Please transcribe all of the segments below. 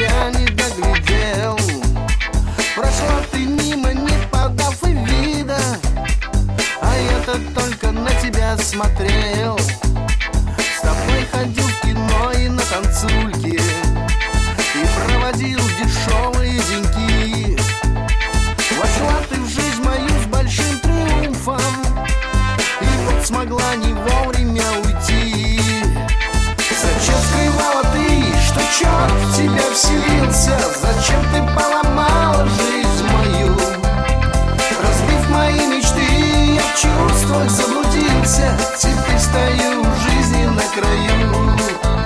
я не доглядел. Прошла ты мимо, не подав и вида, а я-то только на тебя смотрел. С тобой ходил в кино и на танцульки, и проводил дешевые деньки. Вошла ты в жизнь мою с большим триумфом, и вот смогла не вовремя уйти. Зачем скрывала ты, что черт в тебя вселился? Зачем ты поломала жизнь мою? Разбив мои мечты, я в чувствах заблудился. Теперь стою в жизни на краю.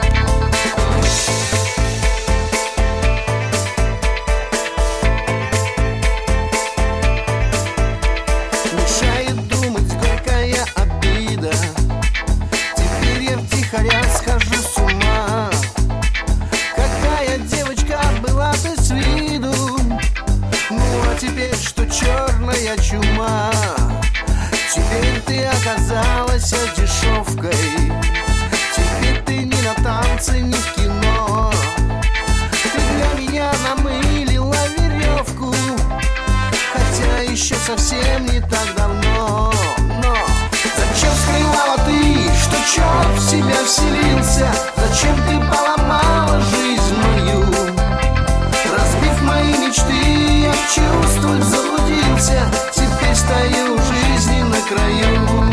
Мешает думать горькая обида. Теперь я втихаря схожу с ума. Какая девочка была ты с виду, ну а теперь что черная чума. Теперь ты оказалась дешевкой. Теперь ты не на танцы, не в кино. Ты для меня намылила веревку, хотя еще совсем не так давно. Но зачем скрывала ты, что черт в себя вселился? Зачем ты поломала жизнь мою? Разбив мои мечты, я в чувствах заблудился. Теперь стою в жизни на краю.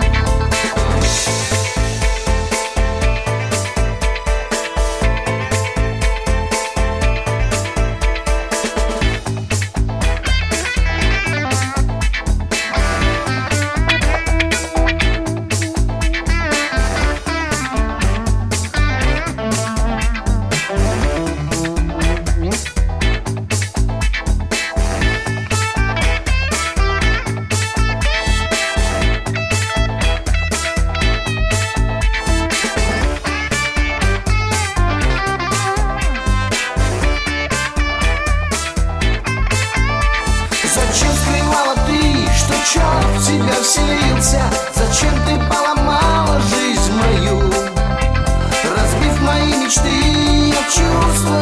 Зачем скрывала ты, что черт в тебя вселился? Зачем ты поломала жизнь мою? Разбив мои мечты, я в чувствах